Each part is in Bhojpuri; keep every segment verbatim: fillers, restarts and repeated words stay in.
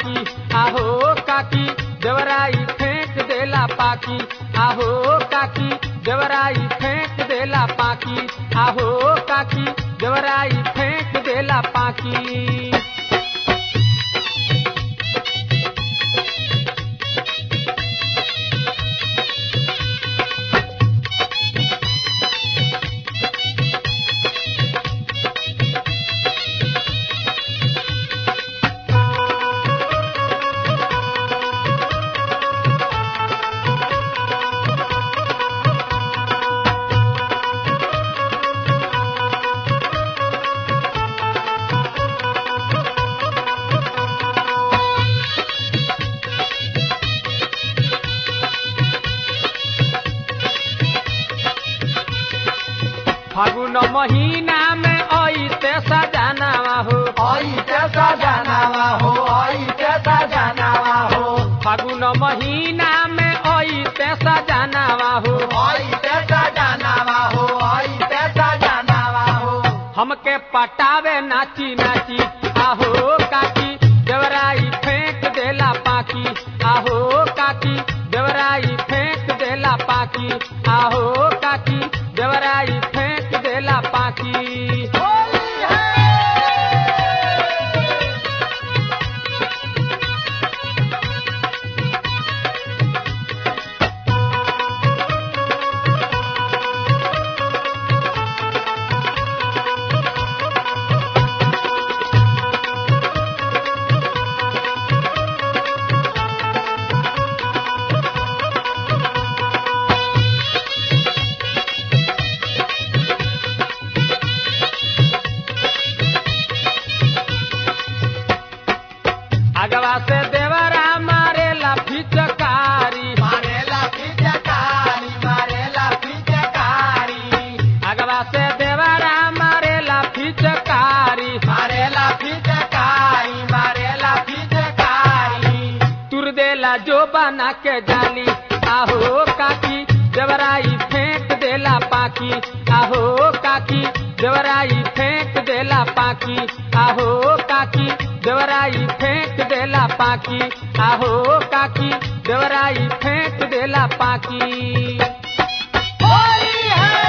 पाकी आहो काकी देवराई फेंक देला पाकी आहो काकी देवराई फेंक देला पाकी आहो काकी देवराई फेंक देला पाकी। फागुन महीना में ऐसे सजनावा हो ऐसे सजनावा हो ऐसे सजनावा हो फागुन महीना में ऐसे सजनावा हो ऐसे सजनावा हो ऐसे सजनावा हो हमके पटावे नाची नाची आहो काकी देवराई फेंक देला पाकी आहो काकी देवराई फेंक देला पाकी आहो काकी देवराई फेंक देला पाकी। अगवा से देवरा मारेला फिचकारी मारेला फिचकारी मारेला फिचकारी अगवा से देवरा मारेला फिचकारी मारेला फिचकारी मारेला फिचकारी तुर देला जो बना के जाली आहो काकी देवराई फेंक देला पाकी आहो काकी देवराई फेंक देला पाकी आहो काकी देवराई फेंक देला पाकी आहो काकी देवराई फेंक देला पाकी। होली है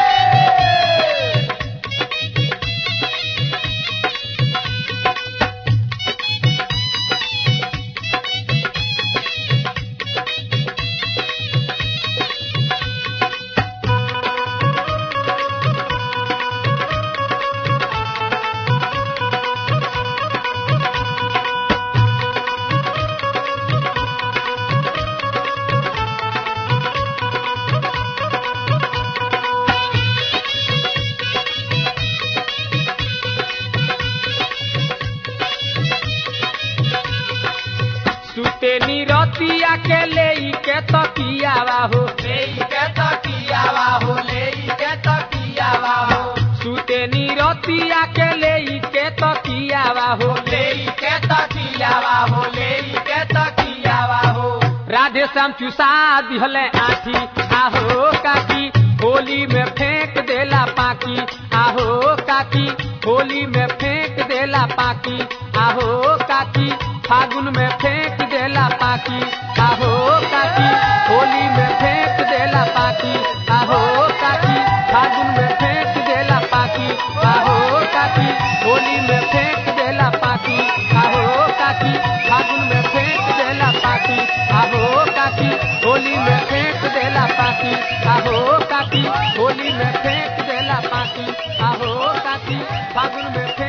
सुते निरतिया के ले के तकियावा हो लेई के तकियावा हो लेई के तकियावा हो सुते निरतिया के ले के तकियावा हो लेई के तकियावा हो लेई के तकियावा हो राधे श्याम चुसा दिहले आठी आहो काकी होली में फेंक देला पाकी आहो काकी होली में फेंक देला पाकी आहो काकी फागुन में फेंक देला पाकी आहो काकी होली में फेंक देला पाकी आहो काकी फागुन में फेंक देला पाकी आहो काकी होली में फेंक देला पाकी आहो काकी फागुन में फेंक देला पाकी आहो काकी होली में फेंक देला पाकी आहो काकी होली में फेंक देला पाकी आहो काकी फागुन में